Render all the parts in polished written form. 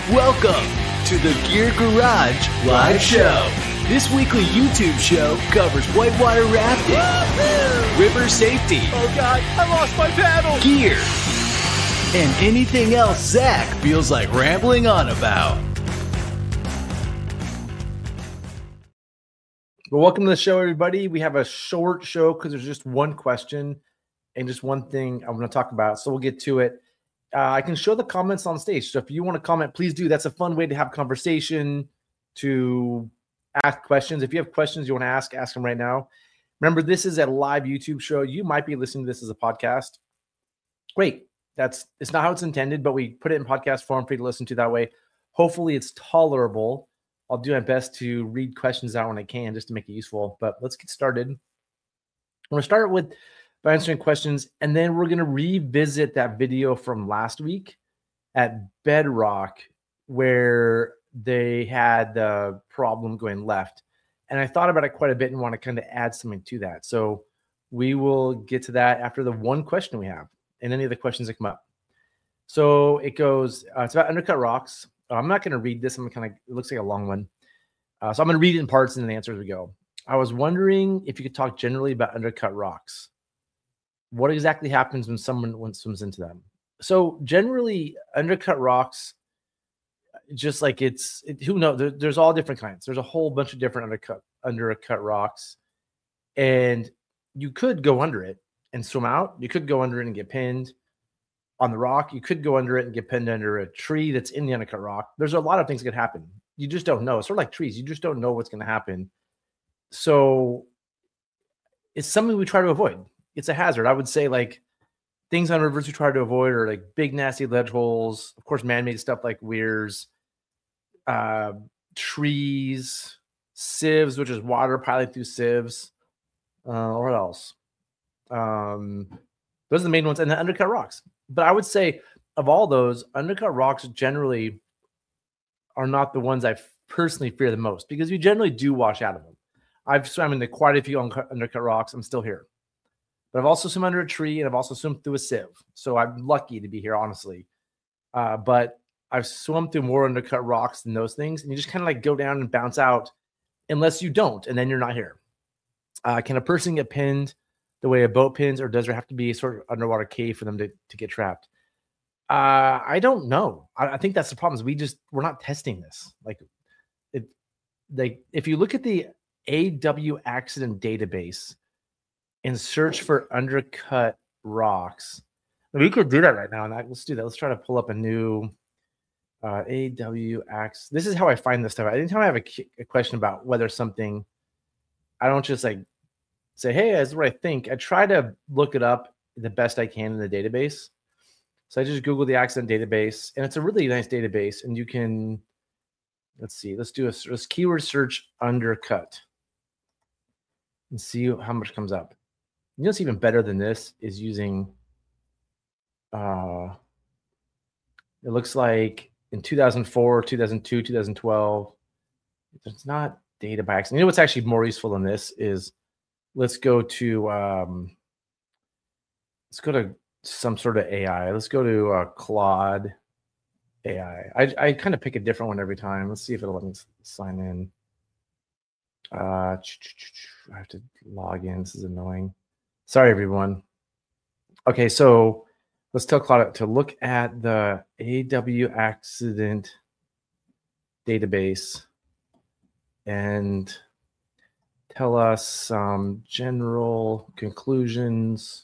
Welcome to the Gear Garage Live Show. This weekly YouTube show covers whitewater rafting, river safety, oh God, I lost my paddle, gear, and anything else Zach feels like rambling on about. Well, welcome to the show, everybody. We have a short show because there's just one question and just one thing I'm going to talk about. So we'll get to it. I can show the comments on stage. So if you want to comment, please do. That's a fun way to have conversation, to ask questions. If you have questions you want to ask them right now. Remember, this is a live YouTube show. You might be listening to this as a podcast. Great. It's not how it's intended, but we put it in podcast form for you to listen to that way. Hopefully it's tolerable. I'll do my best to read questions out when I can just to make it useful. But let's get started. I'm going to start by answering questions, and then we're going to revisit that video from last week at Bedrock where they had the problem going left. And I thought about it quite a bit and want to kind of add something to that. So we will get to that after the one question we have and any of the questions that come up. So it goes, it's about undercut rocks. I'm not going to read this. It looks like a long one. So I'm going to read it in parts and then answer as we go. I was wondering if you could talk generally about undercut rocks. What exactly happens when someone swims into them? So generally, undercut rocks, just like who knows? There's all different kinds. There's a whole bunch of different undercut rocks, and you could go under it and swim out. You could go under it and get pinned on the rock. You could go under it and get pinned under a tree that's in the undercut rock. There's a lot of things that could happen. You just don't know. It's sort of like trees. You just don't know what's going to happen. So it's something we try to avoid. It's a hazard. I would say like things on rivers we try to avoid are like big, nasty ledge holes. Of course, man-made stuff like weirs, trees, sieves, which is water piling through sieves. What else? Those are the main ones. And the undercut rocks. But I would say of all those, undercut rocks generally are not the ones I personally fear the most because you generally do wash out of them. I've swam into quite a few undercut rocks. I'm still here. But I've also swum under a tree and I've also swum through a sieve. So I'm lucky to be here, honestly. But I've swum through more undercut rocks than those things. And you just kind of like go down and bounce out unless you don't. And then you're not here. Can a person get pinned the way a boat pins, or does there have to be a sort of underwater cave for them to get trapped? I don't know. I think that's the problem is we're not testing this. If you look at the AW accident database and search for undercut rocks, we could do that right now. And let's do that. Let's try to pull up a new AW accident. This is how I find this stuff. Anytime I have a question about whether something, I don't just like say, hey, that's what I think. I try to look it up the best I can in the database. So I just Google the accident database, and it's a really nice database. And you can, let's do a keyword search undercut and see how much comes up. You know what's even better than this is using, it looks like in 2004, 2002, 2012, it's not data by accident. You know what's actually more useful than this is, let's go to some sort of AI. Let's go to Claude AI. I kind of pick a different one every time. Let's see if it'll let me sign in. I have to log in. This is annoying. Sorry, everyone. Okay, so let's tell Claude to look at the AW accident database and tell us some general conclusions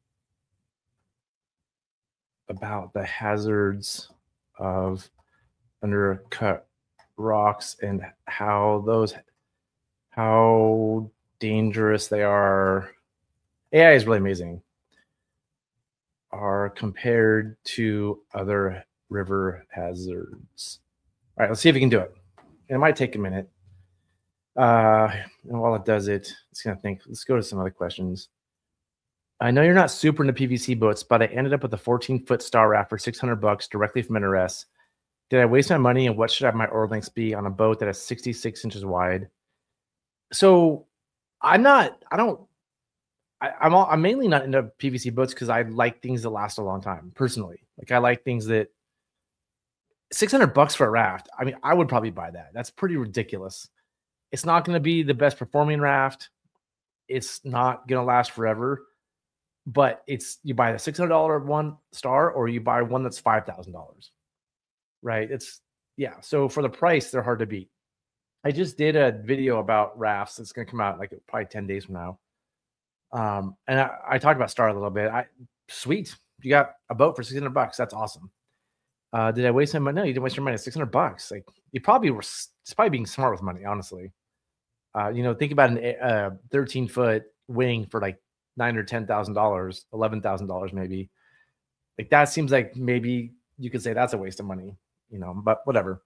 about the hazards of undercut rocks and how dangerous they are. AI is really amazing. Are compared to other river hazards. All right, let's see if we can do it. It might take a minute. And while it does it, it's going to think. Let's go to some other questions. I know you're not super into PVC boats, but I ended up with a 14-foot Star Raft for $600 directly from NRS. Did I waste my money, and what should I have my oar lengths be on a boat that is 66 inches wide? So I'm mainly not into PVC boats because I like things that last a long time, personally. Like I like things that $600 for a raft. I mean, I would probably buy that. That's pretty ridiculous. It's not going to be the best performing raft. It's not going to last forever, but you buy the $600 one star or you buy one that's $5,000, right? So for the price, they're hard to beat. I just did a video about rafts. It's going to come out like probably 10 days from now. And I talked about Star a little bit. Sweet. You got a boat for $600. That's awesome. Did I waste my money? No, you didn't waste your money. It's $600. Like it's probably being smart with money, honestly. Think about a 13-foot wing for like $9,000 or $10,000, $11,000 maybe. Like that seems like maybe you could say that's a waste of money, but whatever.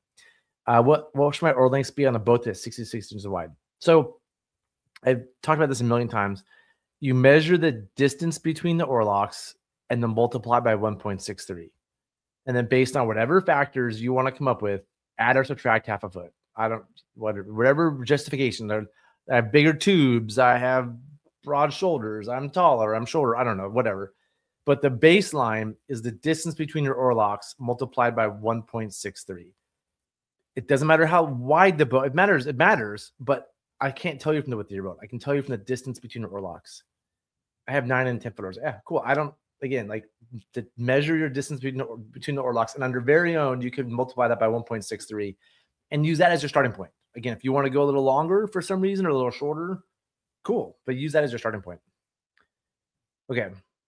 What should my oar lengths be on a boat that's 66 inches wide? So I've talked about this a million times. You measure the distance between the oar locks and then multiply by 1.63. And then based on whatever factors you want to come up with, add or subtract half a foot. Whatever justification. I have bigger tubes. I have broad shoulders. I'm taller. I'm shorter. I don't know, whatever. But the baseline is the distance between your oar locks multiplied by 1.63. It doesn't matter how wide the boat. It matters, but I can't tell you from the width of your boat. I can tell you from the distance between your oar locks. I have 9 and 10 footers. Yeah, cool. I don't, again, like to measure your distance between the oar locks, and under very own, you can multiply that by 1.63 and use that as your starting point. Again, if you want to go a little longer for some reason or a little shorter, cool. But use that as your starting point. Okay.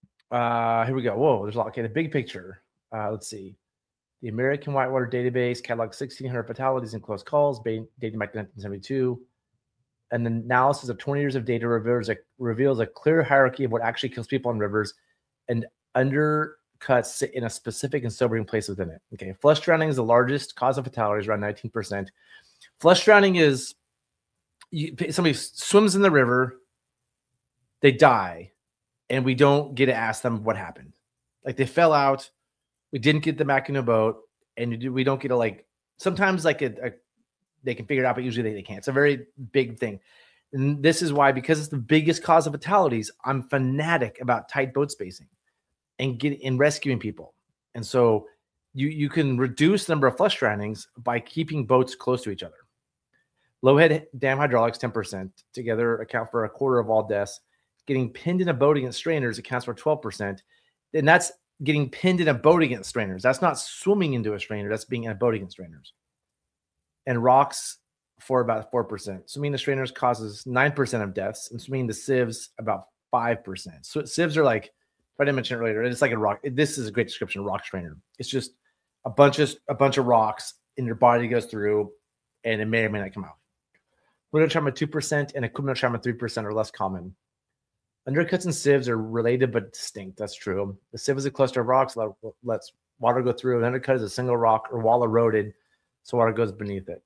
Here we go. Whoa, there's a lot. Okay, the big picture. Let's see. The American Whitewater Database cataloged 1,600 fatalities and close calls dating back to 1972. And the analysis of 20 years of data reveals a clear hierarchy of what actually kills people on rivers and undercuts in a specific and sobering place within it. Okay, flush drowning is the largest cause of fatalities, around 19%. Flush drowning is somebody swims in the river, they die, and we don't get to ask them what happened. Like they fell out, we didn't get them back in a boat, and we don't get to sometimes they can figure it out, but usually they can't. It's a very big thing. And this is why, because it's the biggest cause of fatalities, I'm fanatic about tight boat spacing and rescuing people. And so you can reduce the number of flush drownings by keeping boats close to each other. Low head dam hydraulics, 10%, together account for a quarter of all deaths. Getting pinned in a boat against strainers accounts for 12%. And that's getting pinned in a boat against strainers. That's not swimming into a strainer. That's being in a boat against strainers. And rocks for about 4%. Swimming the strainers causes 9% of deaths, and swimming the sieves about 5%. So sieves are like, I didn't mention it earlier, it's like a rock. This is a great description of rock strainer. It's just a bunch of rocks and your body goes through, and it may or may not come out. Wind trauma 2% and equipment trauma 3% are less common. Undercuts and sieves are related but distinct. That's true. The sieve is a cluster of rocks that lets water go through. An undercut is a single rock or wall eroded, so water goes beneath it.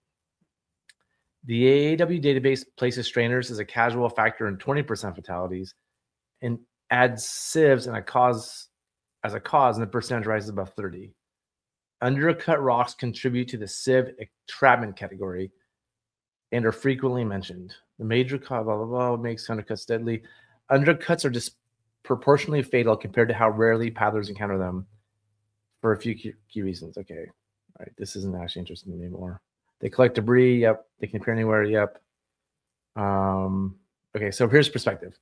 The AAW database places strainers as a casual factor in 20% fatalities and adds sieves as a cause, and the percentage rises above 30. Undercut rocks contribute to the sieve entrapment category and are frequently mentioned. The major cause, blah, blah, blah, makes undercuts deadly. Undercuts are disproportionately fatal compared to how rarely paddlers encounter them for a few key reasons. Okay. All right. This isn't actually interesting anymore. They collect debris. Yep. They can appear anywhere. Yep. Okay. So here's perspective.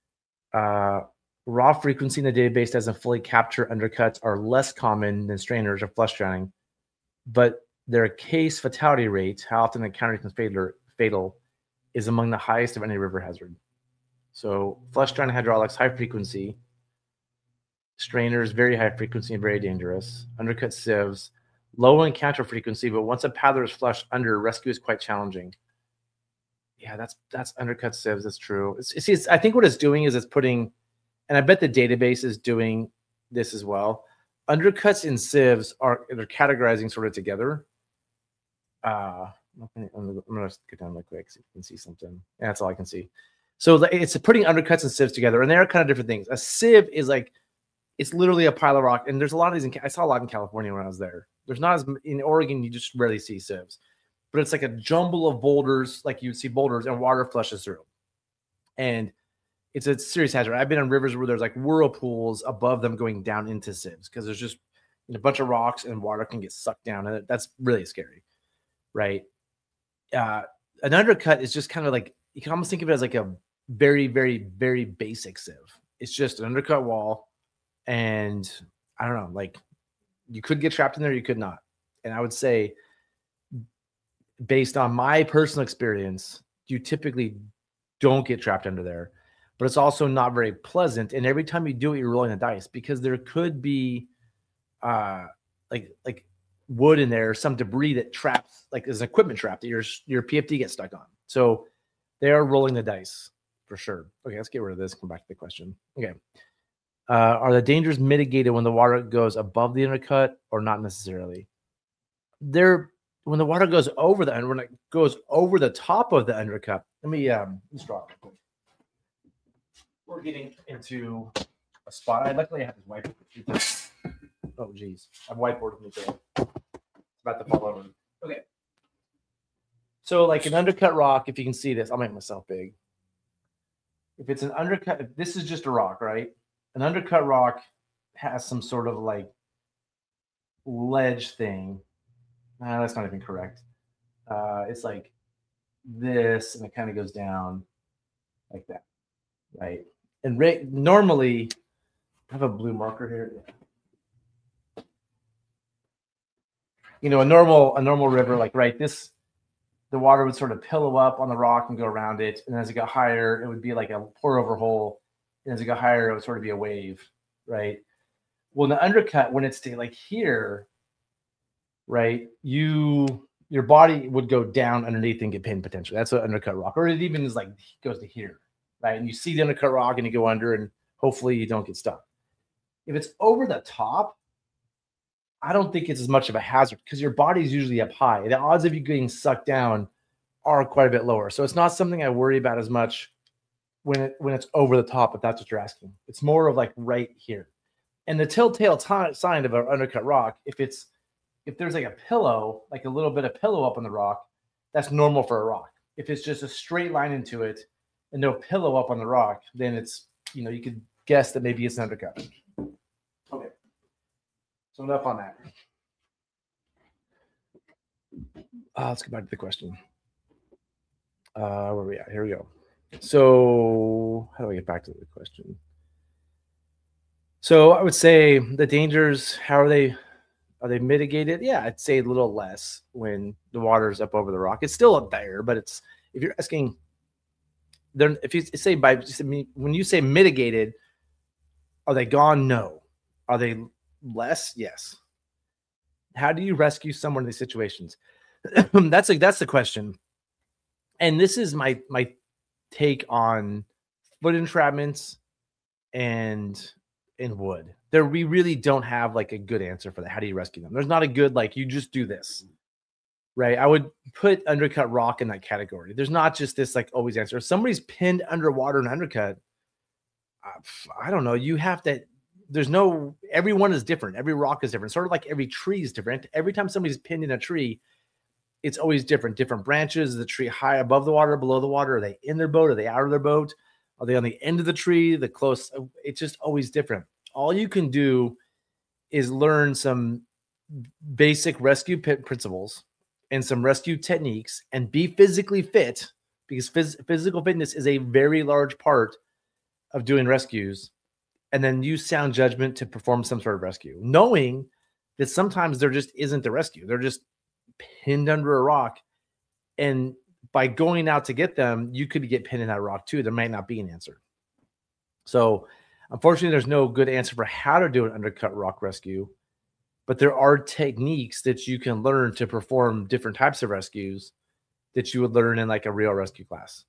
Raw frequency in the database doesn't fully capture undercuts are less common than strainers or flush drowning, but their case fatality rate, how often the encounter becomes fatal, is among the highest of any river hazard. So flush drowning hydraulics, high frequency. Strainers, very high frequency and very dangerous. Undercut sieves, low encounter frequency, but once a paddler is flushed under, rescue is quite challenging. Yeah, that's undercut sieves. That's true. I think what it's doing is it's putting, and I bet the database is doing this as well. Undercuts and sieves they're categorizing sort of together. I'm going to get down real quick so you can see something. Yeah, that's all I can see. So it's putting undercuts and sieves together, and they're kind of different things. A sieve is it's literally a pile of rock, and there's a lot of these. I saw a lot in California when I was there. There's not as in Oregon. You just rarely see sieves, but it's like a jumble of boulders, like you'd see boulders, and water flushes through, and it's a serious hazard. I've been on rivers where there's like whirlpools above them going down into sieves because there's just and a bunch of rocks and water can get sucked down, and that's really scary, right? An undercut is just kind of like, you can almost think of it as like a very, very, very basic sieve. It's just an undercut wall, and I don't know, like you could get trapped in there, you could not. And I would say, based on my personal experience, you typically don't get trapped under there, but it's also not very pleasant. And every time you do it, you're rolling the dice because there could be like wood in there, some debris that traps, like there's an equipment trap that your PFD gets stuck on. So they are rolling the dice for sure. Okay, let's get rid of this. Come back to the question. Okay. Are the dangers mitigated when the water goes above the undercut or not necessarily? When the water goes over when it goes over the top of the undercut, let me draw it. We're getting into a spot. Luckily I have this whiteboard. Oh geez, I've whiteboarded me today. It's about to fall over. Okay. So like an undercut rock, if you can see this, I'll make myself big. If it's an undercut, if this is just a rock, right? An undercut rock has some sort of like ledge thing. That's not even correct. It's like this, and it kind of goes down like that, right? And normally, I have a blue marker here. You know, a normal river, like right, the water would sort of pillow up on the rock and go around it, and as it got higher, it would be like a pour over hole, and as it got higher, it would sort of be a wave, right? Well, in the undercut, when it's like here, right, your body would go down underneath and get pinned potentially. That's what undercut rock, or it even is like goes to here, right? And you see the undercut rock and you go under, and hopefully you don't get stuck. If it's over the top, I don't think it's as much of a hazard because your body's usually up high. The odds of you getting sucked down are quite a bit lower. So it's not something I worry about as much when it's over the top, if that's what you're asking. It's more of like right here. And the telltale sign of an undercut rock, if there's like a pillow, like a little bit of pillow up on the rock, that's normal for a rock. If it's just a straight line into it and no pillow up on the rock, then it's, you could guess that maybe it's an undercut. Okay. So enough on that. Let's go back to the question. Where are we at? Here we go. So how do I get back to the question? So I would say the dangers, how are they mitigated? Yeah, I'd say a little less when the water's up over the rock. It's still up there, but if you're asking, if you say when you say mitigated, are they gone? No. Are they less? Yes. How do you rescue someone in these situations? That's the question. And this is my take on foot entrapments and wood. We really don't have like a good answer for that. How do you rescue them? There's not a good, like, you just do this, right? I would put undercut rock in that category. There's not just this like always answer. If somebody's pinned underwater in undercut, I don't know. You have to, everyone is different. Every rock is different. Sort of like every tree is different. Every time somebody's pinned in a tree, it's always different. Different branches. Is the tree high above the water, below the water? Are they in their boat? Are they out of their boat? Are they on the end of the tree? The close? It's just always different. All you can do is learn some basic rescue principles and some rescue techniques and be physically fit, because physical fitness is a very large part of doing rescues, and then use sound judgment to perform some sort of rescue, knowing that sometimes there just isn't a rescue. They're just pinned under a rock, and by going out to get them, you could get pinned in that rock too. There might not be an answer. So unfortunately, there's no good answer for how to do an undercut rock rescue, but there are techniques that you can learn to perform different types of rescues that you would learn in like a real rescue class.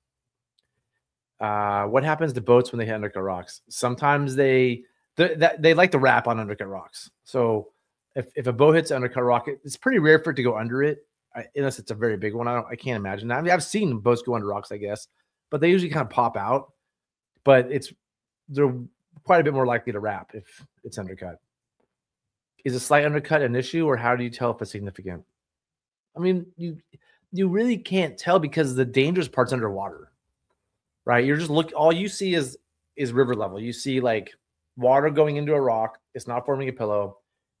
What happens to boats when they hit undercut rocks? Sometimes they like to wrap on undercut rocks. So if a boat hits undercut rock, it's pretty rare for it to go under it, unless it's a very big one. I can't imagine that. I mean, I've seen boats go under rocks, I guess, but they usually kind of pop out. But they're quite a bit more likely to wrap if it's undercut. Is a slight undercut an issue, or how do you tell if it's significant? I mean, you really can't tell because the dangerous part's underwater, right? You're just all you see is river level. You see like water going into a rock. It's not forming a pillow.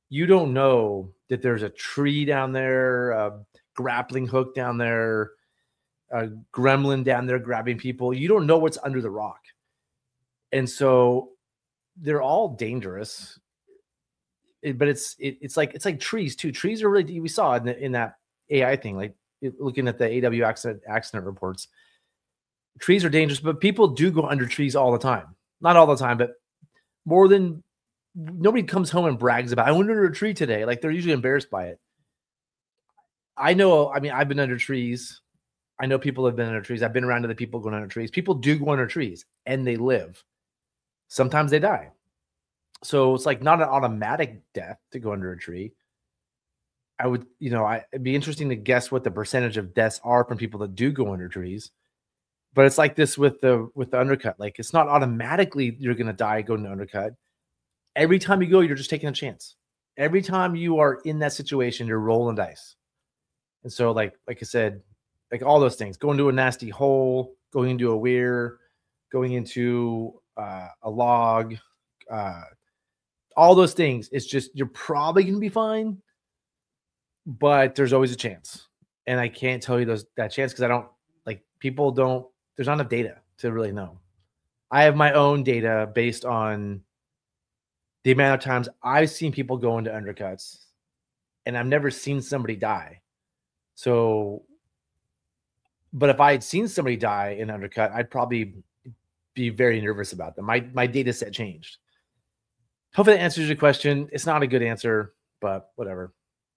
you don't know that there's a tree down there, a grappling hook down there, a gremlin down there grabbing people. You don't know what's under the rock. And so they're all dangerous. But it's like trees too. Trees are really, we saw in that AI thing, like looking at the AW accident reports. Trees are dangerous, but people do go under trees all the time. Not all the time, but more than nobody comes home and brags about, I went under a tree today. Like they're usually embarrassed by it. I know, I mean, I've been under trees. I know people have been under trees. I've been around other people going under trees. People do go under trees and they live. Sometimes they die. So it's like not an automatic death to go under a tree. I would, it'd be interesting to guess what the percentage of deaths are from people that do go under trees. But it's like this with the undercut. Like it's not automatically you're going to die going to undercut. Every time you go, you're just taking a chance. Every time you are in that situation, you're rolling dice. And so like I said, like all those things, going to a nasty hole, going into a weir, going into a log, all those things, it's just, you're probably going to be fine, but there's always a chance. And I can't tell you that chance because there's not enough data to really know. I have my own data based on the amount of times I've seen people go into undercuts and I've never seen somebody die. So, but if I had seen somebody die in undercut, I'd probably be very nervous about them. My data set changed. Hopefully that answers your question. It's not a good answer, but whatever.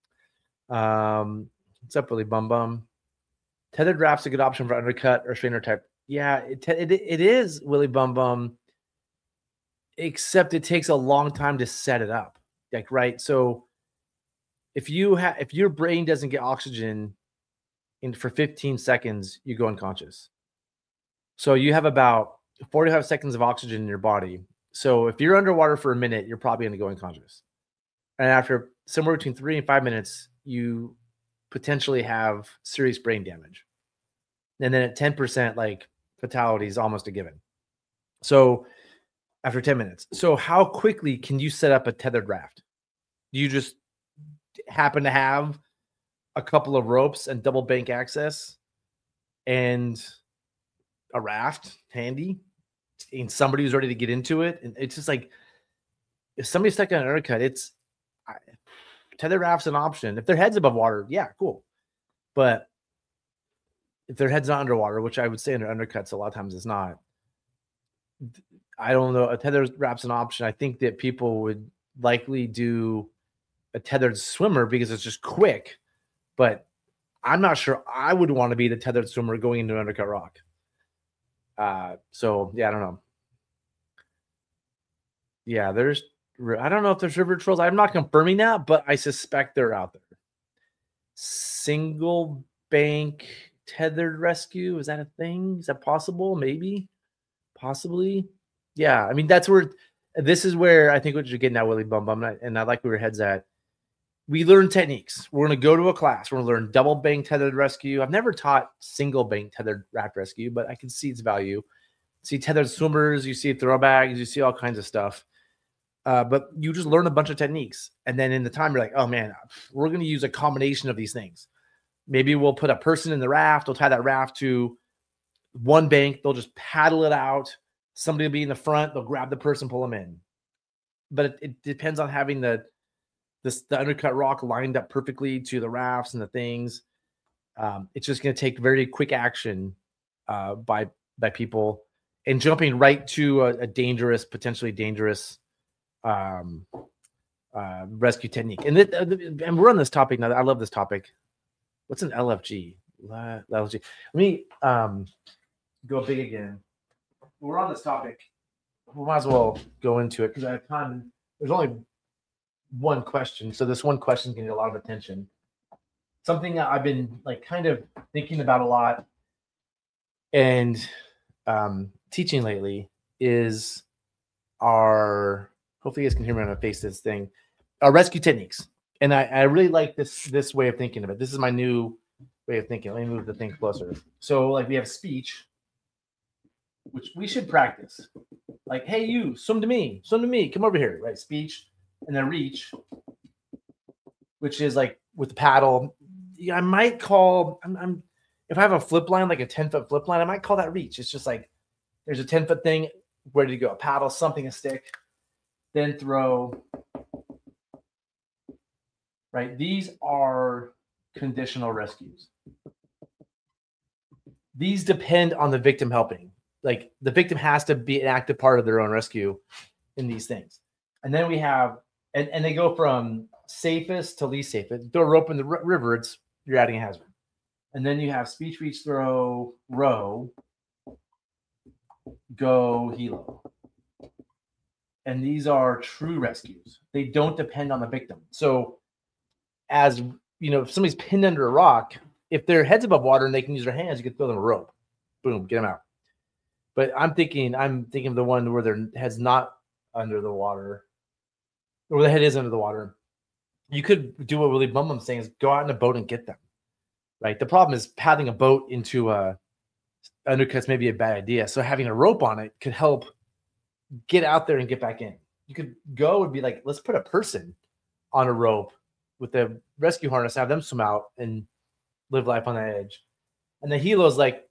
What's up, Willie Bum Bum? Tethered draft's a good option for undercut or strainer type. Yeah, it is, Willie Bum Bum, except it takes a long time to set it up. Like, right? So if your brain doesn't get oxygen for 15 seconds, you go unconscious. So you have about 45 seconds of oxygen in your body. So if you're underwater for a minute, you're probably going to go unconscious. And after somewhere between 3 and 5 minutes, you potentially have serious brain damage. And then at 10%, like fatality is almost a given. So after 10 minutes. So how quickly can you set up a tethered raft? Do you just happen to have a couple of ropes and double bank access and a raft handy and somebody who's ready to get into it? And it's just like, if somebody's stuck on an undercut, tether raft's an option. If their head's above water, yeah, cool. But if their head's not underwater, which I would say under undercuts a lot of times it's not, I don't know. A tether raft's an option. I think that people would likely do a tethered swimmer because it's just quick. But I'm not sure I would want to be the tethered swimmer going into an undercut rock. So yeah, I don't know. Yeah, I don't know if there's river trolls. I'm not confirming that, but I suspect they're out there. Single bank tethered rescue. Is that a thing? Is that possible? Maybe, possibly. Yeah. I mean, this is where I think what you're getting at, Willie Bum Bum. And I like where your head's at. We learn techniques. We're going to go to a class. We're going to learn double bank tethered rescue. I've never taught single bank tethered raft rescue, but I can see its value. See tethered swimmers, you see throw bags, you see all kinds of stuff. But you just learn a bunch of techniques. And then in the time, you're like, oh man, we're going to use a combination of these things. Maybe we'll put a person in the raft. We'll tie that raft to one bank. They'll just paddle it out. Somebody will be in the front. They'll grab the person, pull them in. But it depends on having the undercut rock lined up perfectly to the rafts and the things. It's just going to take very quick action by people and jumping right to a potentially dangerous rescue technique. And we're on this topic now. I love this topic. What's an LFG? LFG. Let me go big again. We're on this topic. We might as well go into it because I have time. There's only one question, so this one question can get a lot of attention. Something that I've been like kind of thinking about a lot and teaching lately is hopefully you guys can hear me when I face this thing, our rescue techniques. And I really like this way of thinking of it. This is my new way of thinking. Let me move the thing closer. So like we have speech, which we should practice. Like, hey, you, swim to me, come over here, right? Speech, and then reach, which is like with the paddle. Yeah, I might call. If I have a flip line, like a 10-foot flip line, I might call that reach. It's just like there's a 10-foot thing ready to go. A paddle, something, a stick, then throw. Right. These are conditional rescues. These depend on the victim helping. Like the victim has to be an active part of their own rescue in these things. And then we have, and they go from safest to least safest. Throw a rope in the river, you're adding a hazard. And then you have speech, reach, throw, row, go, helo. And these are true rescues. They don't depend on the victim. So as you know, if somebody's pinned under a rock, if their head's above water and they can use their hands, you can throw them a rope. Boom, get them out. But I'm thinking of the one where their head's not under the water, or the head is under the water. You could do what Willie Bum Bum's saying is go out in a boat and get them. Right. The problem is paddling a boat into undercuts may be a bad idea. So having a rope on it could help get out there and get back in. You could go and be like, let's put a person on a rope with the rescue harness, have them swim out and live life on the edge. And the helo is like,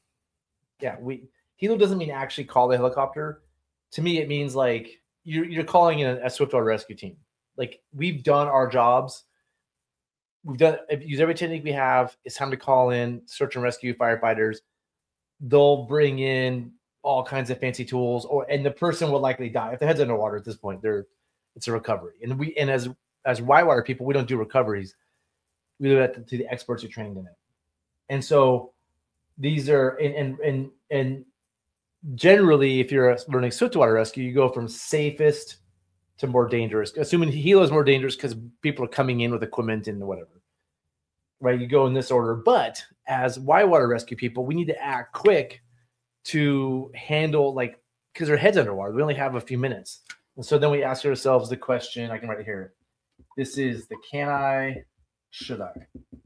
helo doesn't mean actually call the helicopter. To me, it means like you're calling in a swiftwater rescue team. Like we've done our jobs. We've used every technique we have. It's time to call in search and rescue firefighters. They'll bring in all kinds of fancy tools, and the person will likely die if the head's underwater. At this point, it's a recovery. And as whitewater people, we don't do recoveries. We do that to the experts who trained in it. And so these are and generally, if you're learning swiftwater rescue, you go from safest to more dangerous, assuming helo is more dangerous because people are coming in with equipment and whatever, right? You go in this order. But as whitewater rescue people, we need to act quick to handle, like, because their head's underwater. We only have a few minutes. And so then we ask ourselves the question, I can write it here. This is the can I, should I?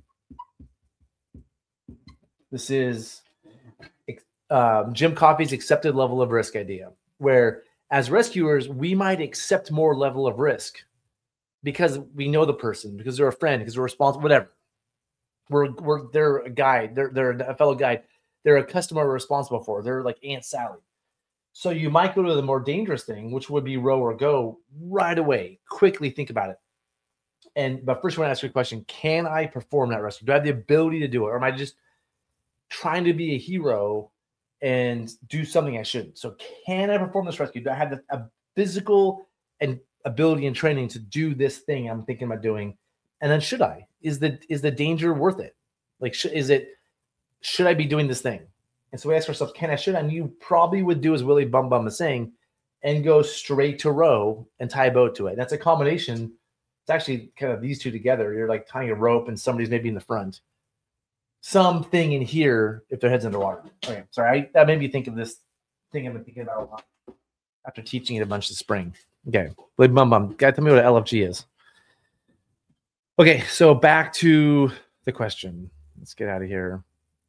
This is Jim Coffey's accepted level of risk idea, where as rescuers, we might accept more level of risk because we know the person, because they're a friend, because we're responsible, whatever. They're a guide. They're a fellow guide. They're a customer we're responsible for. They're like Aunt Sally. So you might go to the more dangerous thing, which would be row or go right away. Quickly think about it. But first, I want to ask you a question. Can I perform that rescue? Do I have the ability to do it? Or am I just trying to be a hero and do something I shouldn't? So can I perform this rescue? Do I have a physical and ability and training to do this thing I'm thinking about doing? And then should I? Is the danger worth it? Like, should I be doing this thing? And so we ask ourselves, can I, should I? And you probably would do as Willie Bum Bum is saying and go straight to row and tie a boat to it. That's a combination. It's actually kind of these two together. You're like tying a rope and somebody's maybe in the front. Something in here if their head's underwater. Okay, sorry. That made me think of this thing I've been thinking about a lot after teaching it a bunch this spring. Okay, Willie Bum Bum. Guy, tell me what an LFG is. Okay, so back to the question. Let's get out of here.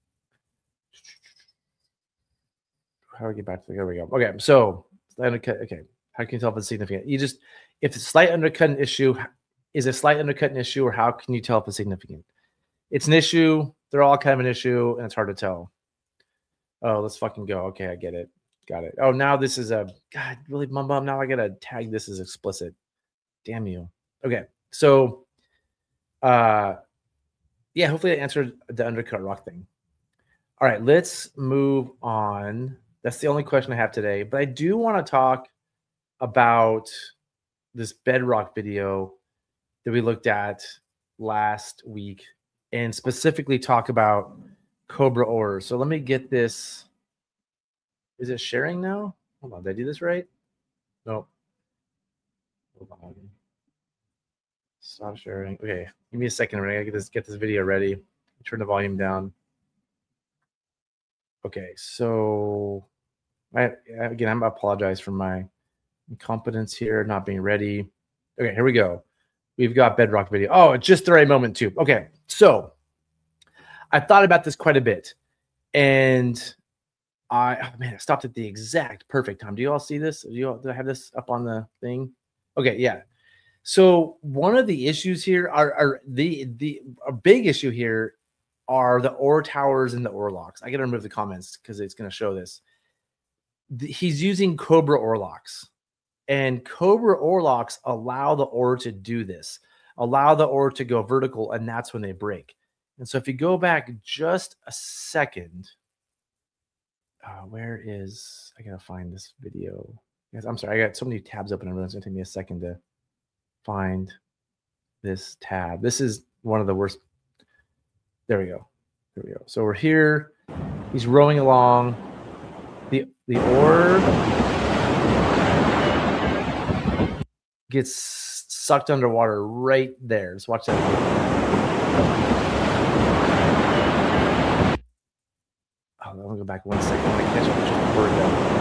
How do we get back to there we go. Okay, so undercut. Okay, how can you tell if it's significant? If a slight undercut an issue, is a slight undercut an issue, or how can you tell if it's significant? It's an issue. They're all kind of an issue, and it's hard to tell. Oh, let's fucking go. Okay, I get it. Got it. Oh, now this is God, really, Bum Bum. Now I gotta tag this as explicit. Damn you. Okay, so, yeah. Hopefully, I answered the undercut rock thing. All right, let's move on. That's the only question I have today. But I do want to talk about this bedrock video that we looked at last week and specifically talk about Cobra oars. So let me get this. Is it sharing now? Hold on. Did I do this right? Nope. Hold on. Stop sharing. Okay. Give me a second. I gotta get this video ready. Turn the volume down. Okay, so I apologize for my incompetence here, not being ready. Okay, here we go. We've got bedrock video. Oh, just the right moment too. Okay, so I thought about this quite a bit, and I stopped at the exact perfect time. Do you all see this? Do I have this up on the thing? Okay, yeah. So one of the issues here are a big issue here are the ore towers and the ore locks. I got to remove the comments because it's going to show this. He's using Cobra ore locks, and Cobra ore locks allow the ore to do this, allow the ore to go vertical, and that's when they break. And so if you go back just a second, where is, I got to find this video. Yes, I'm sorry, I got so many tabs open. It's going to take me a second to find this tab. This is one of the worst. There we go. There we go. So we're here. He's rowing along. The ore gets sucked underwater right there. Just watch that. Oh, let me go back 1 second. I want to catch up just before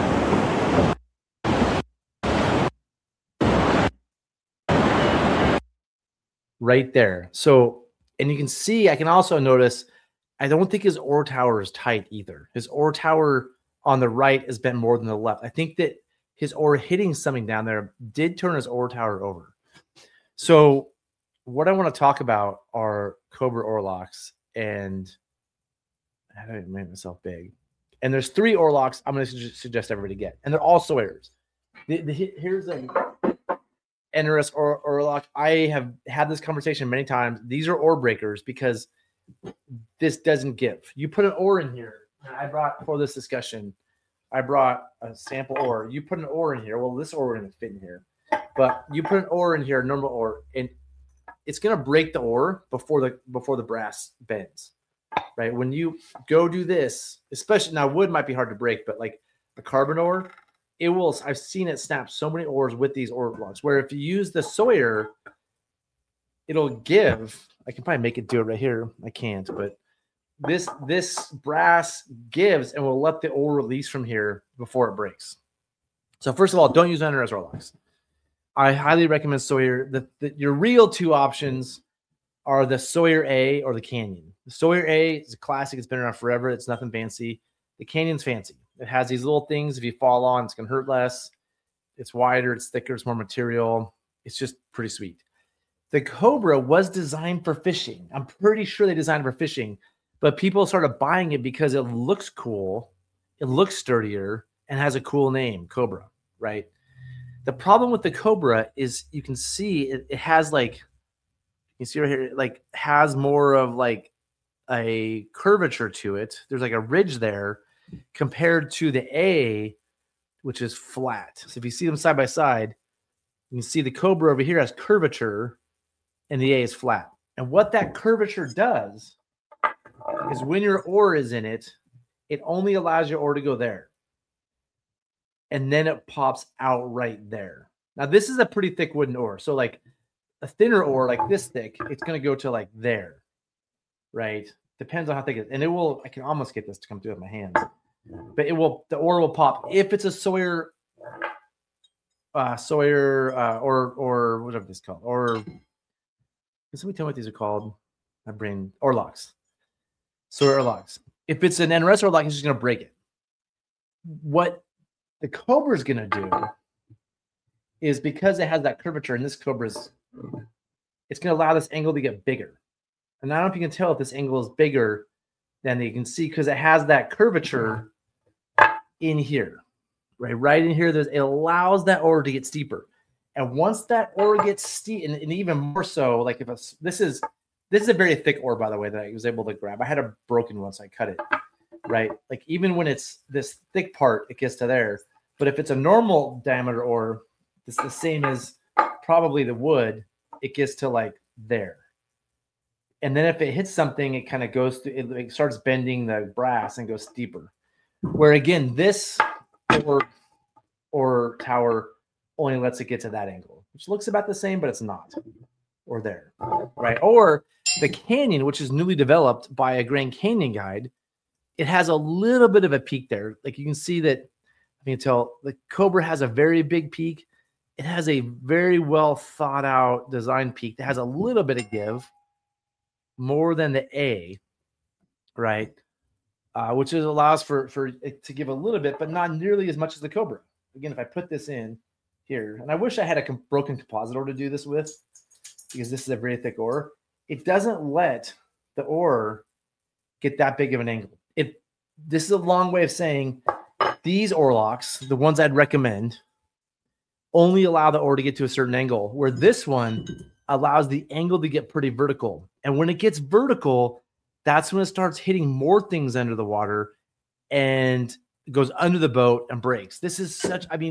we go. Right there. So, and you can see, I can also notice, I don't think his ore tower is tight either. His ore tower on the right has been more than the left. I think that his ore hitting something down there did turn his ore tower over. So what I want to talk about are Cobra ore locks, and I don't make myself big. And there's 3 ore locks I'm going to suggest everybody get, and they're all Sawyers. Here's an NRS ore lock. I have had this conversation many times. These are ore breakers because this doesn't give. You put an ore in here. I brought, for this discussion, I brought a sample ore. You put an ore in here. Well, this ore didn't fit in here. But you put an ore in here, normal ore, and it's going to break the ore before the brass bends. Right? When you go do this, especially now, wood might be hard to break, but like a carbon ore, it will. I've seen it snap so many ores with these ore blocks. Where if you use the Sawyer, it'll give. I can probably make it do it right here. I can't, but this brass gives and will let the ore release from here before it breaks. So first of all, don't use NRS ore locks. I highly recommend Sawyer. Your real 2 options are the Sawyer A or the Canyon. The Sawyer A is a classic. It's been around forever. It's nothing fancy. The Canyon's fancy. It has these little things. If you fall on, it's going to hurt less. It's wider. It's thicker. It's more material. It's just pretty sweet. The Cobra was designed for fishing. I'm pretty sure they designed it for fishing, but people started buying it because it looks cool. It looks sturdier and has a cool name, Cobra, right? The problem with the Cobra is you can see it has like, you see right here, it like has more of like a curvature to it. There's like a ridge there compared to the A, which is flat. So if you see them side by side, you can see the Cobra over here has curvature and the A is flat. And what that curvature does is when your ore is in it, it only allows your ore to go there. And then it pops out right there. Now, this is a pretty thick wooden ore. So like a thinner ore, like this thick, it's going to go to like there, right? Depends on how thick it is. And it will, I can almost get this to come through with my hands. But it will, the ore will pop. If it's a Sawyer, or whatever this is called, or can somebody tell me what these are called? My brain, ore locks. Sawyer ore locks. If it's an NRS ore lock, it's just going to break it. What the Cobra is going to do is because it has that curvature, and this Cobra is, it's going to allow this angle to get bigger. And I don't know if you can tell if this angle is bigger than you can see because it has that curvature in here, right in here. It allows that ore to get steeper. And once that ore gets steep, and even more so, like if this is a very thick ore, by the way, that I was able to grab. I had a broken one, so I cut it, right? Like even when it's this thick part, it gets to there. But if it's a normal diameter ore, it's the same as probably the wood, it gets to like there. And then if it hits something, it kind of goes through, it starts bending the brass and goes steeper. Where again, this or tower only lets it get to that angle, which looks about the same, but it's not. Or there, right? Or the Canyon, which is newly developed by a Grand Canyon guide, it has a little bit of a peak there. Like you can see that, you can tell the Cobra has a very big peak. It has a very well thought out design peak that has a little bit of give, more than the A, right? Which allows for it to give a little bit, but not nearly as much as the Cobra. Again, if I put this in here, and I wish I had a broken composite ore to do this with, because this is a very thick ore. It doesn't let the ore get that big of an angle. This is a long way of saying these ore locks, the ones I'd recommend, only allow the ore to get to a certain angle, where this one allows the angle to get pretty vertical. And when it gets vertical, that's when it starts hitting more things under the water and goes under the boat and breaks. This is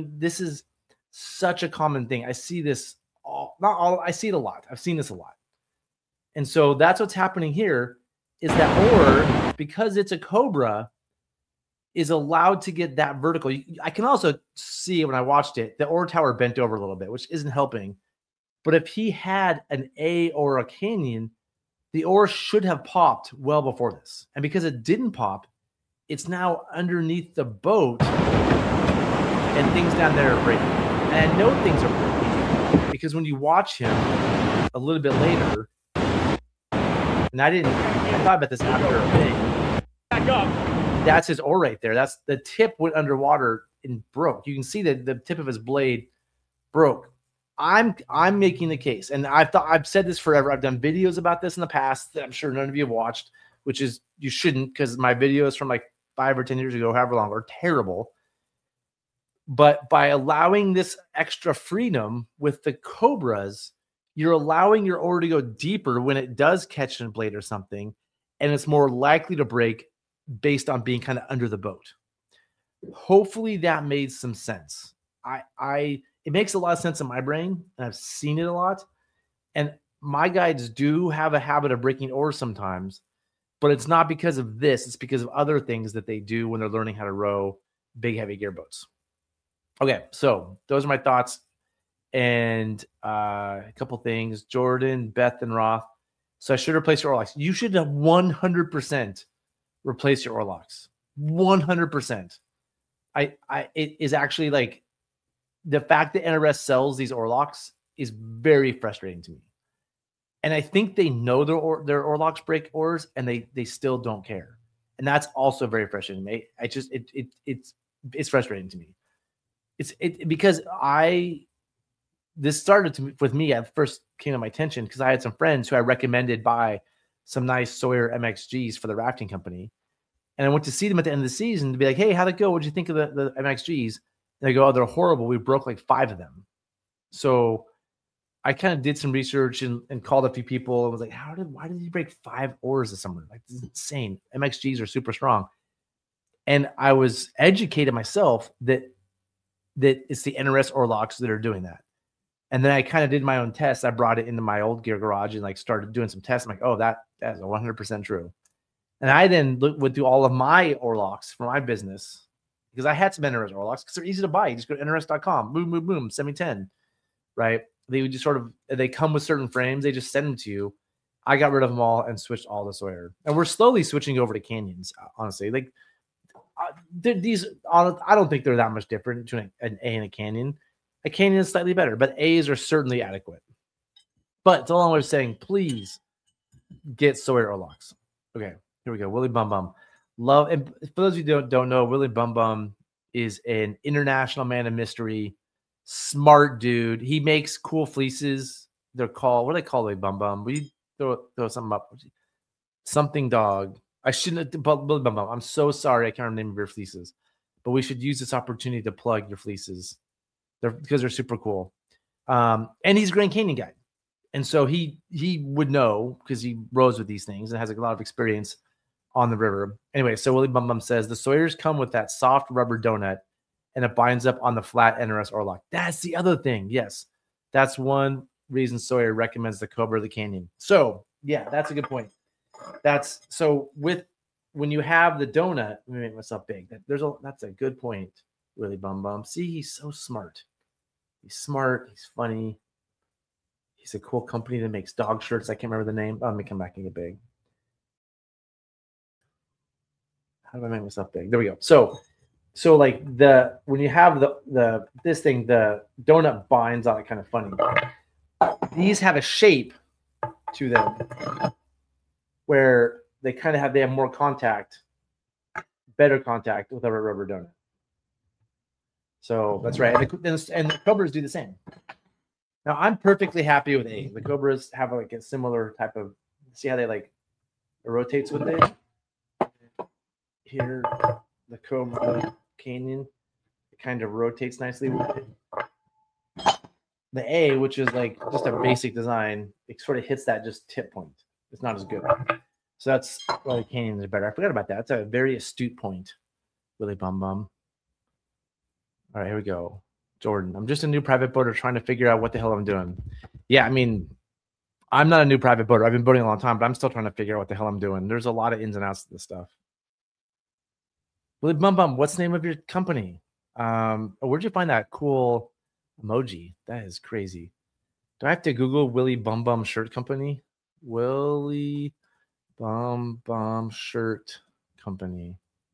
such a common thing. I see this I see it a lot. I've seen this a lot. And so that's what's happening here, is that ore, because it's a Cobra, is allowed to get that vertical. I can also see when I watched it, the ore tower bent over a little bit, which isn't helping. But if he had an A or a Canyon, the ore should have popped well before this. And because it didn't pop, it's now underneath the boat, and things down there are breaking. And I know things are breaking because when you watch him a little bit later, and I thought about this after a thing. Back up. That's his ore right there. That's the tip went underwater and broke. You can see that the tip of his blade broke. I'm making the case, and I've said this forever. I've done videos about this in the past that I'm sure none of you have watched, which is you shouldn't, because my videos from like 5 or 10 years ago, however long, are terrible. But by allowing this extra freedom with the Cobras, you're allowing your ore to go deeper when it does catch a blade or something, and it's more likely to break based on being kind of under the boat. Hopefully that made some sense. It makes a lot of sense in my brain, and I've seen it a lot. And my guides do have a habit of breaking ore sometimes, but it's not because of this. It's because of other things that they do when they're learning how to row big, heavy gear boats. Okay, so those are my thoughts. And a couple things. Jordan, Beth, and Roth. So I should replace your ore locks. You should have 100% replace your ore locks. 100%. It is actually like, the fact that NRS sells these ore locks is very frustrating to me. And I think they know their ore locks break ores, and they still don't care. And that's also very frustrating to me. It's frustrating to me. Because this started with me at first came to my attention because I had some friends who I recommended buy some nice Sawyer MXGs for the rafting company. And I went to see them at the end of the season to be like, hey, how'd it go? What'd you think of the MXGs? And they go, oh, they're horrible. We broke like 5 of them. So I kind of did some research and called a few people and was like, why did you break 5 oars this summer? Like, this is insane. MXGs are super strong. And I was educated myself that it's the NRS ore locks that are doing that. And then I kind of did my own tests. I brought it into my old gear garage and like started doing some tests. I'm like, oh, that is 100% true. And I then would do all of my ore locks for my business, because I had some NRS ore locks because they're easy to buy. You just go to NRS.com, boom, boom, boom, send me 10, right? They would just they come with certain frames. They just send them to you. I got rid of them all and switched all to Sawyer. And we're slowly switching over to Canyons, honestly. Like I don't think they're that much different between an A and a Canyon. A Canyon is slightly better, but A's are certainly adequate. But it's a long way of saying, please get Sawyer ore locks. Okay, here we go. Willie Bum Bum. Love, and for those of you who don't know, Willie Bum Bum is an international man of mystery, smart dude. He makes cool fleeces. They're called, what do they call Willie Bum Bum? We throw something up. Something dog. I shouldn't have, but Willie Bum Bum. I'm so sorry. I can't remember the name of your fleeces, but we should use this opportunity to plug your fleeces. Because they're super cool. And he's a Grand Canyon guy. And so he would know because he rows with these things and has a lot of experience on the river. Anyway, so Willie Bum Bum says the Sawyers come with that soft rubber donut and it binds up on the flat NRS ore lock. That's the other thing. Yes. That's one reason Sawyer recommends the Cobra or the Canyon. So yeah, that's a good point. When you have the donut, let me make myself big. That's a good point. Willie Bum Bum. See, he's so smart. He's smart. He's funny. He's a cool company that makes dog shirts. I can't remember the name. Let me come back and get big. How do I make myself big? There we go. So like when you have this thing, the donut binds on it, kind of funny. These have a shape to them where they have more contact, better contact with a rubber donut. So that's right. And the Cobras do the same. Now I'm perfectly happy with A. The Cobras have like a similar type of. See how they like it rotates with it. Here, the Cobra Canyon, it kind of rotates nicely with it. The A, which is like just a basic design, it sort of hits that just tip point. It's not as good. So that's why the Canyons are better. I forgot about that. That's a very astute point, Willie Bum Bum. All right, here we go. Jordan, I'm just a new private boater trying to figure out what the hell I'm doing. Yeah, I mean, I'm not a new private boater. I've been boating a long time, but I'm still trying to figure out what the hell I'm doing. There's a lot of ins and outs to this stuff. Willie Bum Bum, what's the name of your company? Where'd you find that cool emoji? That is crazy. Do I have to Google Willie Bum Bum Shirt Company? Willie Bum Bum Shirt Company.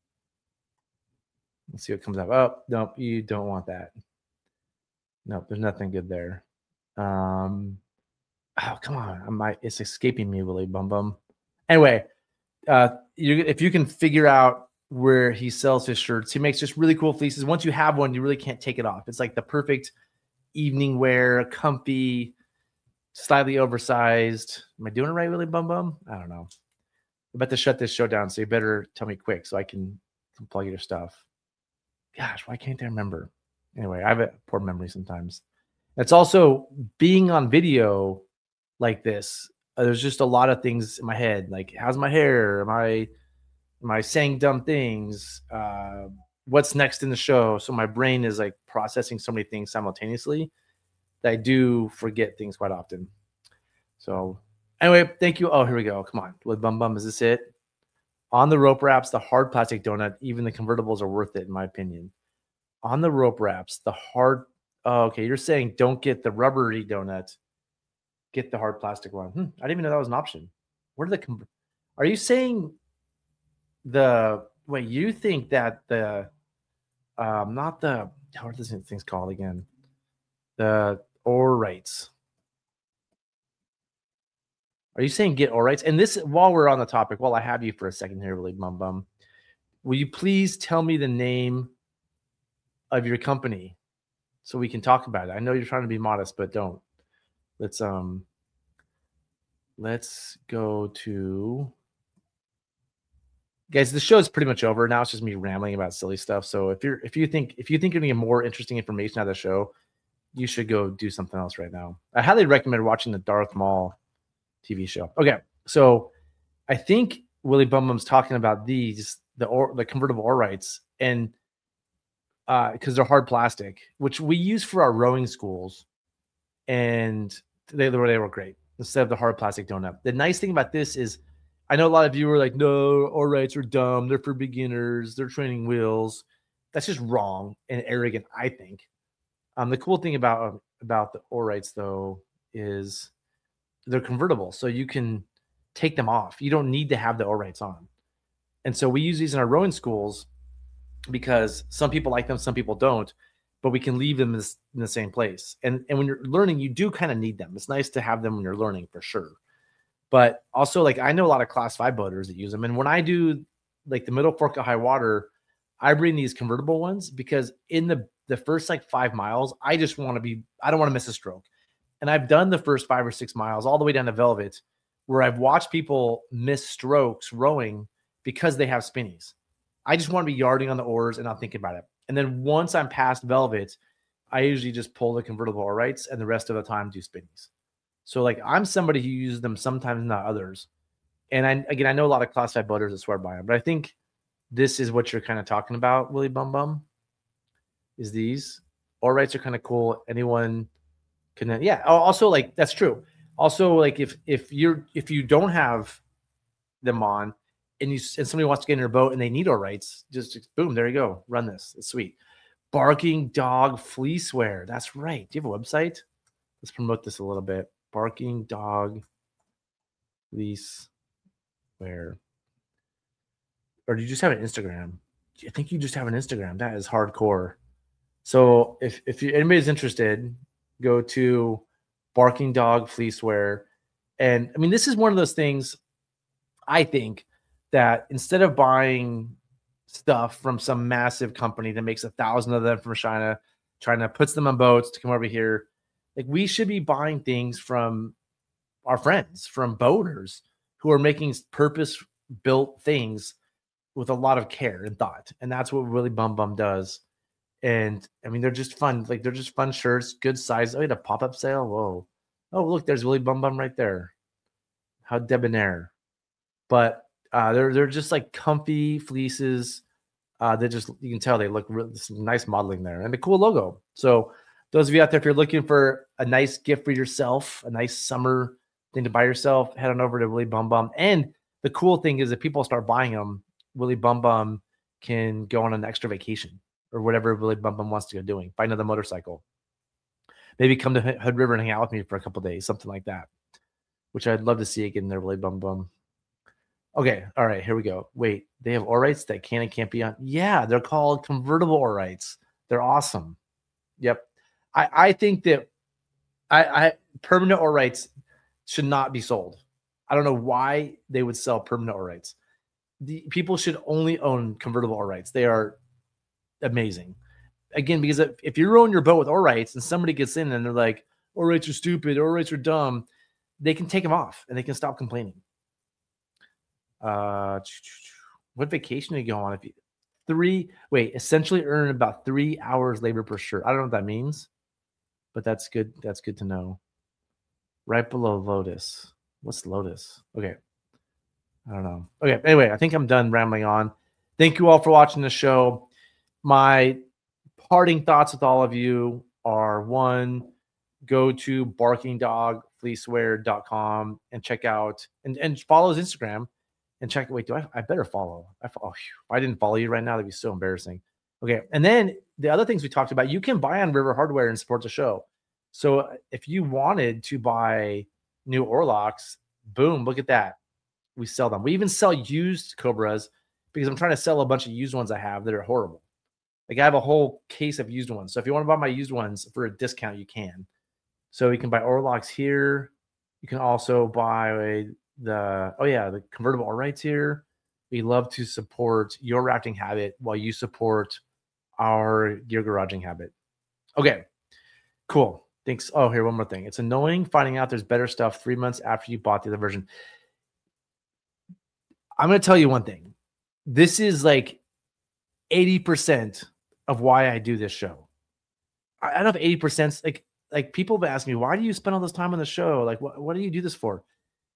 Let's see what comes up. Oh, no, you don't want that. No, there's nothing good there. Oh, come on. It's escaping me, Willie Bum Bum. Anyway, if you can figure out where he sells his shirts, he makes just really cool fleeces. Once you have one, you really can't take it off. It's like the perfect evening wear, comfy, slightly oversized. Am I doing it right, Willie Bum Bum? I don't know. I'm about to shut this show down, so you better tell me quick so I can plug your stuff. Gosh, why can't I remember? Anyway, I have a poor memory sometimes. It's also being on video like this. There's just a lot of things in my head. Like, how's my hair? Am I saying dumb things? What's next in the show? So my brain is like processing so many things simultaneously that I do forget things quite often. So anyway, thank you. Oh, here we go. Come on. With Bum Bum, is this it? On the rope wraps, the hard plastic donut, even the convertibles are worth it, in my opinion. On the rope wraps, the hard. Oh, okay, you're saying don't get the rubbery donut, get the hard plastic one. I didn't even know that was an option. Where did the? Are you saying the? Wait, you think that the? Not the. What are these things called again? The Orites. Are you saying get Orites? And this, while we're on the topic, while I have you for a second here, Willie Bum Bum, will you please tell me the name of your company so we can talk about it? I know you're trying to be modest, but don't. Let's go to guys. The show is pretty much over now. It's just me rambling about silly stuff. So if you think you're gonna get more interesting information out of the show, you should go do something else right now. I highly recommend watching the Darth Maul TV show. Okay, so I think Willie Bum Bum's talking about the convertible Orites, and because they're hard plastic, which we use for our rowing schools, and they were great instead of the hard plastic donut. The nice thing about this is, I know a lot of you are like, no, Orites are dumb. They're for beginners. They're training wheels. That's just wrong and arrogant, I think. The cool thing about the Orites though is they're convertible, so you can take them off. You don't need to have the Orites on. And so we use these in our rowing schools because some people like them, some people don't, but we can leave them in the same place. And when you're learning, you do kind of need them. It's nice to have them when you're learning for sure. But also, like, I know a lot of Class 5 boaters that use them. And when I do like the Middle Fork of High Water, I bring these convertible ones because in the first like 5 miles, I don't want to miss a stroke. And I've done the first 5 or 6 miles all the way down to Velvet, where I've watched people miss strokes rowing because they have spinnies. I just want to be yarding on the oars and not thinking about it. And then once I'm past Velvet, I usually just pull the convertible Orites and the rest of the time do spinnies. So like I'm somebody who uses them sometimes, not others. And I know a lot of Class 5 boaters that swear by them, but I think this is what you're kind of talking about, Willie Bum Bum, is these. Orites are kind of cool. Anyone can, yeah. Also, like, that's true. Also, like if you don't have them on and somebody wants to get in your boat and they need Orites, just boom, there you go. Run this. It's sweet. Barking Dog Fleecewear. That's right. Do you have a website? Let's promote this a little bit. Barking Dog Fleecewear. Or do you just have an Instagram? I think you just have an Instagram. That is hardcore. So if anybody's interested, go to Barking Dog Fleecewear. And I mean, this is one of those things, I think, that instead of buying stuff from some massive company that makes 1,000 of them from China puts them on boats to come over here. Like, we should be buying things from our friends, from boaters who are making purpose-built things with a lot of care and thought. And that's what Willy Bum Bum does. And I mean, they're just fun. Like, they're just fun shirts, good size. Oh, you had a pop-up sale. Whoa. Oh, look, there's Willy Bum Bum right there. How debonair. But they're just like comfy fleeces. They just, you can tell they look really some nice modeling there and a cool logo. So those of you out there, if you're looking for a nice gift for yourself, a nice summer thing to buy yourself, head on over to Willy Bum Bum. And the cool thing is, if people start buying them, Willy Bum Bum can go on an extra vacation or whatever Willy Bum Bum wants to go doing. Buy another motorcycle. Maybe come to Hood River and hang out with me for a couple of days, something like that, which I'd love to see again there, Willy Bum Bum. Okay, all right, here we go. Wait, they have Orites that can and can't be on? Yeah, they're called convertible Orites. They're awesome. Yep. I think that I permanent Orites should not be sold. I don't know why they would sell permanent Orites. The people should only own convertible Orites. They are amazing. Again, because if you own your boat with Orites and somebody gets in and they're like, Orites are stupid, Orites are dumb, they can take them off and they can stop complaining. What vacation do you go on? If you essentially earn about 3 hours labor per shirt. I don't know what that means, but that's good. That's good to know. Right below Lotus. What's Lotus? Okay. I don't know. Okay. Anyway, I think I'm done rambling on. Thank you all for watching the show. My parting thoughts with all of you are: one, go to barkingdogfleecewear.com and check out and follow his Instagram and check. Wait, I better follow? If I didn't follow you right now, that'd be so embarrassing. Okay. And then the other things we talked about, you can buy on River Hardware and support the show. So if you wanted to buy new Orlocks, boom, look at that. We sell them. We even sell used Cobras because I'm trying to sell a bunch of used ones I have that are horrible. Like, I have a whole case of used ones. So if you want to buy my used ones for a discount, you can. So you can buy Orlocks here. You can also buy the convertible Orites here. We love to support your rafting habit while you support our gear garaging habit. Okay, cool. Thanks. Oh, here, one more thing. It's annoying finding out there's better stuff 3 months after you bought the other version. I'm going to tell you one thing. This is like 80% of why I do this show. I don't know if 80% like people have asked me, why do you spend all this time on the show? Like, what do you do this for?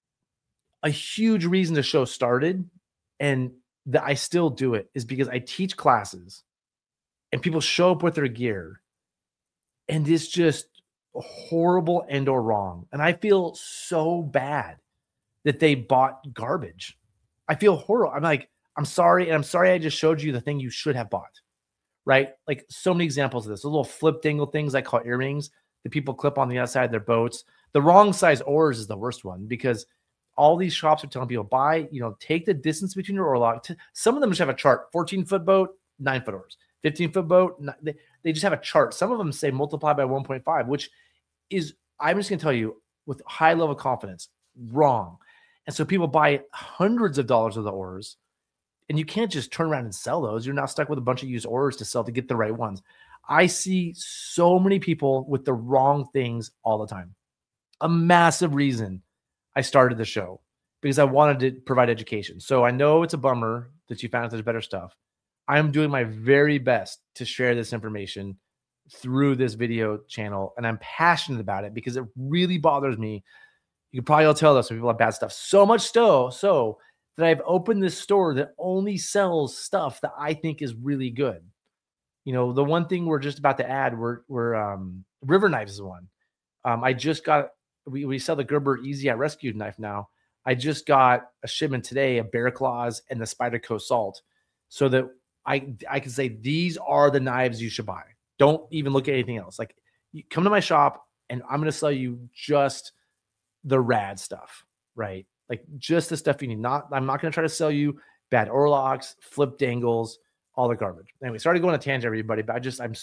A huge reason the show started and that I still do it is because I teach classes and people show up with their gear and it's just horrible and or wrong. And I feel so bad that they bought garbage. I feel horrible. I'm like, I'm sorry. And I'm sorry I just showed you the thing you should have bought, right? Like, so many examples of this. The little flip dangle things I call earrings that people clip on the outside of their boats. The wrong size oars is the worst one because all these shops are telling people, take the distance between your oarlock. Some of them just have a chart, 14-foot boat, 9-foot oars, 15-foot boat. They just have a chart. Some of them say multiply by 1.5, which is, I'm just going to tell you with high level confidence, wrong. And so people buy hundreds of dollars of the oars, and you can't just turn around and sell those. You're not stuck with a bunch of used oars to sell to get the right ones. I see so many people with the wrong things all the time. A massive reason I started the show because I wanted to provide education. So I know it's a bummer that you found out there's better stuff. I'm doing my very best to share this information through this video channel, and I'm passionate about it because it really bothers me. You can probably all tell us when people have bad stuff. So much so that I've opened this store that only sells stuff that I think is really good. The one thing we're just about to add, we're River Knives is one. I just got, we sell the Gerber Easy Out Rescue knife now. I just got a shipment today of Bear Claws and the Spyderco Salt, so that I can say these are the knives you should buy. Don't even look at anything else. Like, you come to my shop and I'm going to sell you just the rad stuff, right? Like, just the stuff you need. I'm not going to try to sell you bad Orlocks, flip dangles, all the garbage. Anyway, sorry to go on a tangent, everybody, but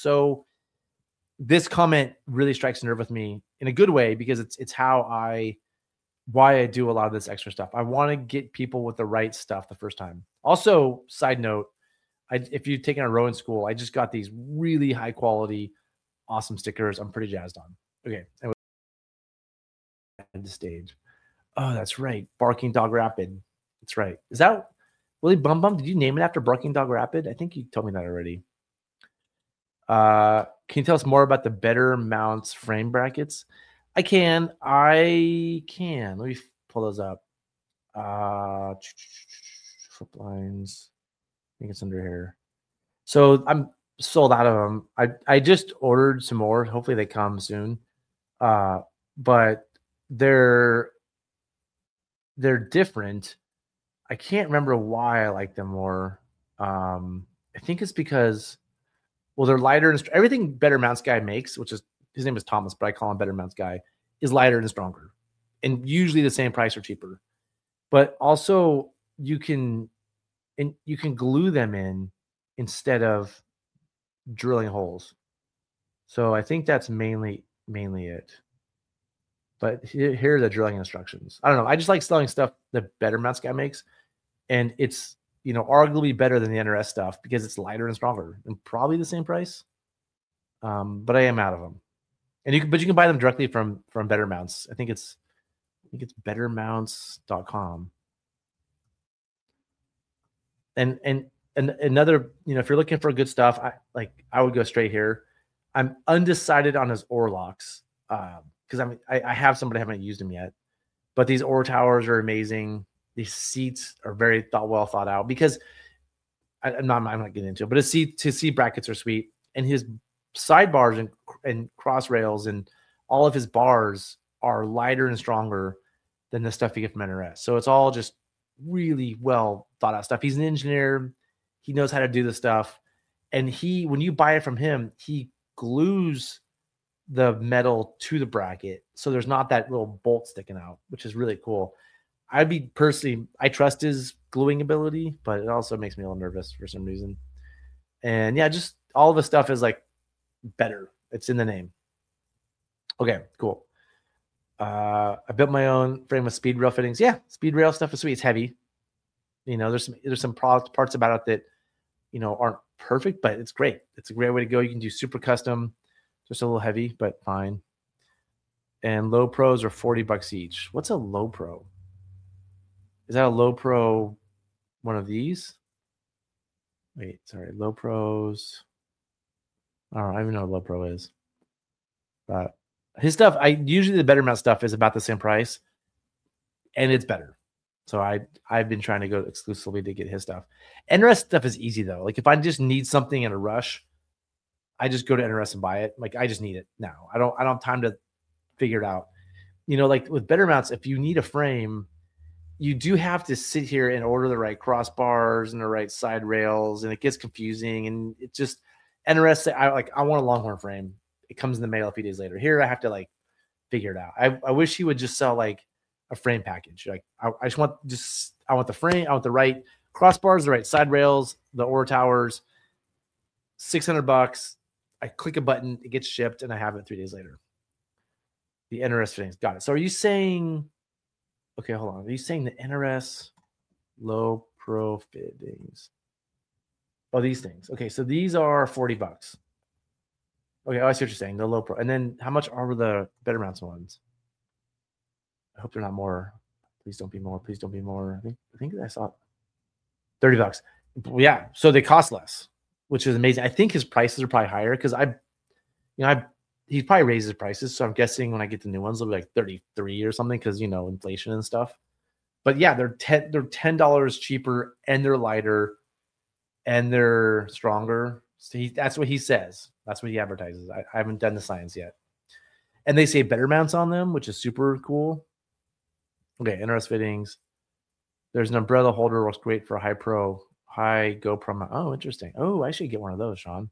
this comment really strikes a nerve with me in a good way because it's why I do a lot of this extra stuff. I want to get people with the right stuff the first time. Also, side note, if you've taken a row in school, I just got these really high quality, awesome stickers. I'm pretty jazzed on. Okay. And the stage. Oh, that's right. Barking Dog Rapid. That's right. Is that Willie Bum Bum? Did you name it after Barking Dog Rapid? I think you told me that already. Can you tell us more about the Better Mounts frame brackets? I can. Let me pull those up. Flip lines. I think it's under here. So I'm sold out of them. I just ordered some more. Hopefully they come soon. But they're different. I can't remember why I like them more. I think it's because, well, they're lighter and everything Better Mounts guy makes, which is, his name is Thomas, but I call him Better Mounts guy, is lighter and stronger, and usually the same price or cheaper. But also you can glue them in instead of drilling holes. So I think that's mainly it. But here are the drilling instructions. I don't know. I just like selling stuff that Better Mounts guy makes. And it's, arguably better than the NRS stuff because it's lighter and stronger and probably the same price. But I am out of them. And you can buy them directly from Better Mounts. I think it's bettermounts.com. And another, if you're looking for good stuff, I would go straight here. I'm undecided on his oar locks. Because I have some, but I haven't used them yet. But these oar towers are amazing. These seats are very well thought out. Because I'm not getting into it, but his seat brackets are sweet, and his sidebars and cross rails and all of his bars are lighter and stronger than the stuff you get from NRS. So it's all just really well thought out stuff. He's an engineer. He knows how to do the stuff, and when you buy it from him, he glues the metal to the bracket, so there's not that little bolt sticking out, which is really cool. I trust his gluing ability, but it also makes me a little nervous for some reason. And yeah, just all of the stuff is like better. It's in the name. Okay, cool. I built my own frame with speed rail fittings. Yeah, speed rail stuff is sweet. It's heavy. There's some parts about it that aren't perfect, but it's great. It's a great way to go. You can do super custom. Just a little heavy, but fine. And low pros are $40 each. What's a low pro? Is that a low pro one of these? Wait, sorry. Low pros. I don't even know what low pro is. But his stuff, usually the Better Mount stuff is about the same price, and it's better. So I've been trying to go exclusively to get his stuff. NRS stuff is easy though. Like if I just need something in a rush, I just go to NRS and buy it. Like I just need it now. I don't have time to figure it out. Like with Better Mounts, if you need a frame, you do have to sit here and order the right crossbars and the right side rails, and it gets confusing. And it just NRS. I want a Longhorn frame. It comes in the mail a few days later. Here I have to figure it out. I wish he would just sell a frame package. I want the frame. I want the right crossbars, the right side rails, the oar towers. $600. I click a button, it gets shipped, and I have it 3 days later. The NRS fittings. Got it. So are you saying, okay, hold on. Are you saying the NRS low pro fittings? Oh, these things. Okay, so these are $40. Okay, I see what you're saying. The low pro. And then how much are the Better Mounts ones? I hope they're not more. Please don't be more. Please don't be more. I think I saw $30. Yeah, so they cost less, which is amazing. I think his prices are probably higher because he probably raises prices. So I'm guessing when I get the new ones, they'll be like 33 or something because inflation and stuff. But yeah, they're $10 cheaper, and they're lighter, and they're stronger. So that's what he says. That's what he advertises. I haven't done the science yet. And they say Better Mounts on them, which is super cool. Okay, NRS fittings. There's an umbrella holder, works great for high GoPro mount. Oh, interesting. Oh, I should get one of those, Sean.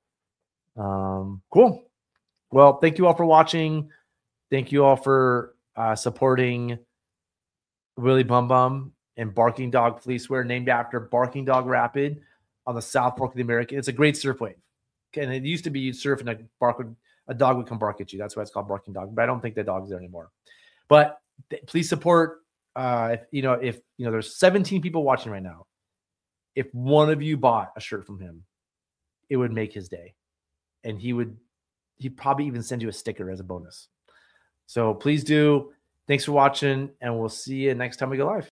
Cool. Well, thank you all for watching. Thank you all for supporting Willie Bum Bum and Barking Dog Fleecewear, named after Barking Dog Rapid on the South Fork of the American. It's a great surf wave. Okay, and it used to be you'd surf and a dog would come bark at you. That's why it's called Barking Dog. But I don't think the dog's there anymore. But please support. If there's 17 people watching right now. if one of you bought a shirt from him, it would make his day. And he'd probably even send you a sticker as a bonus. So please do. Thanks for watching, and we'll see you next time we go live.